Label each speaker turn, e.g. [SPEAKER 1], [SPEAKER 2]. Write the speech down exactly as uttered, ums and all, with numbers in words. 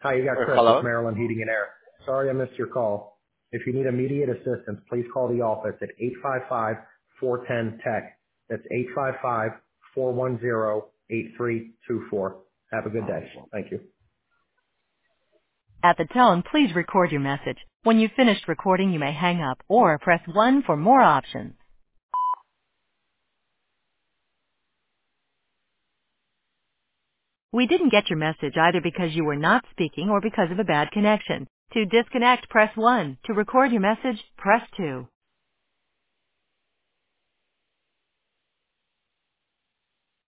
[SPEAKER 1] Hi, you got
[SPEAKER 2] Or
[SPEAKER 1] Chris with
[SPEAKER 2] hello?
[SPEAKER 1] Maryland Heating and Air. Sorry I missed your call. If you need immediate assistance, please call the office at eight five five, four one zero, T E C. That's eight five five, four one zero, eight three two four. Have a good day. Thank you.
[SPEAKER 3] At the tone, please record your message. When you've finished recording, you may hang up or press one for more options. We didn't get your message either because you were not speaking or because of a bad connection. To disconnect, press one. To record your message, press two.